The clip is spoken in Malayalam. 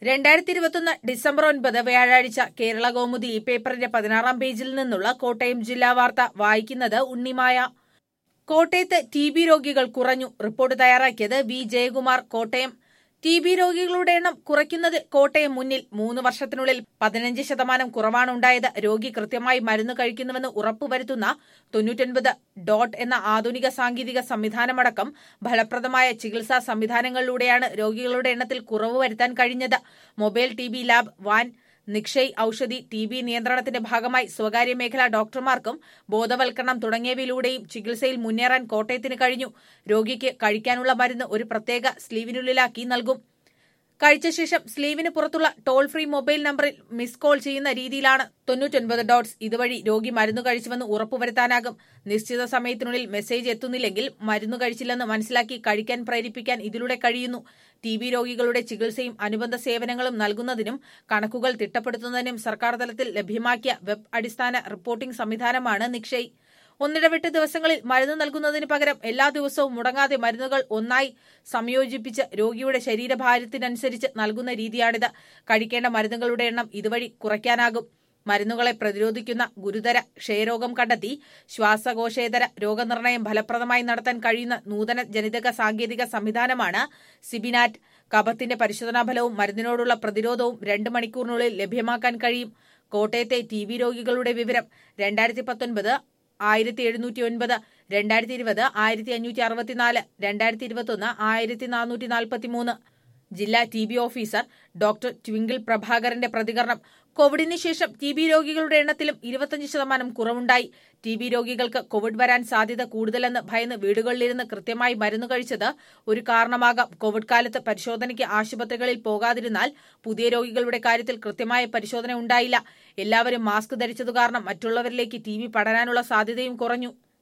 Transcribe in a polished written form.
2021 ഡിസംബർ 9 വ്യാഴാഴ്ച കേരള കൗമുദി ഈ പേപ്പറിന്റെ 16-ാം പേജിൽ നിന്നുള്ള കോട്ടയം ജില്ലാ വാർത്ത വായിക്കുന്നത് ഉണ്ണിമായ. കോട്ടയത്ത് ടി.ബി രോഗികൾ കുറഞ്ഞു. റിപ്പോർട്ട് തയ്യാറാക്കിയത് വി ജയകുമാർ. കോട്ടയം. ടി.ബി രോഗികളുടെ എണ്ണം കുറയ്ക്കുന്നതിൽ കോട്ടയം മുന്നിൽ. 3 വർഷത്തിനുള്ളിൽ 15% കുറവാണ് ഉണ്ടായത്. രോഗി കൃത്യമായി മരുന്ന് കഴിക്കുന്നുവെന്ന് ഉറപ്പുവരുത്തുന്ന 99 ഡോട്ട് എന്ന ആധുനിക സാങ്കേതിക സംവിധാനമടക്കം ഫലപ്രദമായ ചികിത്സാ സംവിധാനങ്ങളിലൂടെയാണ് രോഗികളുടെ എണ്ണത്തിൽ കുറവ് വരുത്താൻ കഴിഞ്ഞത്. Mobile TB lab, van, Nikshay Aushadhi, TB നിയന്ത്രണത്തിന്റെ ഭാഗമായി സ്വകാര്യ മേഖലാ ഡോക്ടർമാർക്കും ബോധവൽക്കരണം തുടങ്ങിയവയിലൂടെയും ചികിത്സയിൽ മുന്നേറാൻ കോട്ടയത്തിന് കഴിഞ്ഞു. രോഗിക്ക് കഴിക്കാനുള്ള മരുന്ന് ഒരു പ്രത്യേക സ്ലീവിനുള്ളിലാക്കി നൽകും. കഴിച്ച ശേഷം സ്ലീവിന് പുറത്തുള്ള ടോൾ ഫ്രീ മൊബൈൽ നമ്പറിൽ മിസ് കോൾ ചെയ്യുന്ന രീതിയിലാണ് 99 ഡോട്ട്സ്. ഇതുവഴി രോഗി മരുന്ന് കഴിച്ചുവെന്ന് ഉറപ്പുവരുത്താനാകും. നിശ്ചിത സമയത്തിനുള്ളിൽ മെസ്സേജ് എത്തുന്നില്ലെങ്കിൽ മരുന്ന് കഴിച്ചില്ലെന്ന് മനസ്സിലാക്കി കഴിക്കാൻ പ്രേരിപ്പിക്കാൻ ഇതിലൂടെ കഴിയുന്നു. ടി.ബി രോഗികളുടെ ചികിത്സയും അനുബന്ധ സേവനങ്ങളും നൽകുന്നതിനും കണക്കുകൾ തിട്ടപ്പെടുത്തുന്നതിനും സർക്കാർ തലത്തിൽ ലഭ്യമാക്കിയ വെബ് അടിസ്ഥാന റിപ്പോർട്ടിംഗ് സംവിധാനമാണ് നിക്ഷയ്. ഒന്നിടവിട്ട് ദിവസങ്ങളിൽ മരുന്ന് നൽകുന്നതിന് പകരം എല്ലാ ദിവസവും മുടങ്ങാതെ മരുന്നുകൾ ഒന്നായി സംയോജിപ്പിച്ച് രോഗിയുടെ ശരീരഭാരത്തിനനുസരിച്ച് നൽകുന്ന രീതിയാണിത്. കഴിക്കേണ്ട മരുന്നുകളുടെ എണ്ണം ഇതുവഴി കുറയ്ക്കാനാകും. മരുന്നുകളെ പ്രതിരോധിക്കുന്ന ഗുരുതര ക്ഷയരോഗം കണ്ടെത്തി ശ്വാസകോശേതര രോഗനിർണയം ഫലപ്രദമായി നടത്താൻ കഴിയുന്ന നൂതന ജനിതക സാങ്കേതിക സംവിധാനമാണ് സിബിനാറ്റ്. കഫത്തിന്റെ പരിശോധനാഫലവും മരുന്നിനോടുള്ള പ്രതിരോധവും 2 മണിക്കൂറിനുള്ളിൽ ലഭ്യമാക്കാൻ കഴിയും. കോട്ടയത്തെ ടി.ബി രോഗികളുടെ വിവരം. 2019 1709, 2020 1564, 2021 1443. ജില്ലാ ടി.ബി ഓഫീസർ ഡോക്ടർ ട്വിങ്കിൾ പ്രഭാകരന്റെ പ്രതികരണം. കോവിഡിന് ശേഷം ടി.ബി രോഗികളുടെ എണ്ണത്തിലും 25% കുറവുണ്ടായി. ടി.ബി രോഗികൾക്ക് കോവിഡ് വരാൻ സാധ്യത കൂടുതലെന്ന് ഭയന്ന് വീടുകളിലിരുന്ന് കൃത്യമായി മരുന്ന് കഴിച്ചത് ഒരു കാരണമാകാം. കോവിഡ് കാലത്ത് പരിശോധനയ്ക്ക് ആശുപത്രികളിൽ പോകാതിരുന്നാൽ പുതിയ രോഗികളുടെ കാര്യത്തിൽ കൃത്യമായ പരിശോധന ഉണ്ടായില്ല. എല്ലാവരും മാസ്ക് ധരിച്ചതു കാരണം മറ്റുള്ളവരിലേക്ക് ടി.ബി പടരാനുള്ള സാധ്യതയും കുറഞ്ഞു.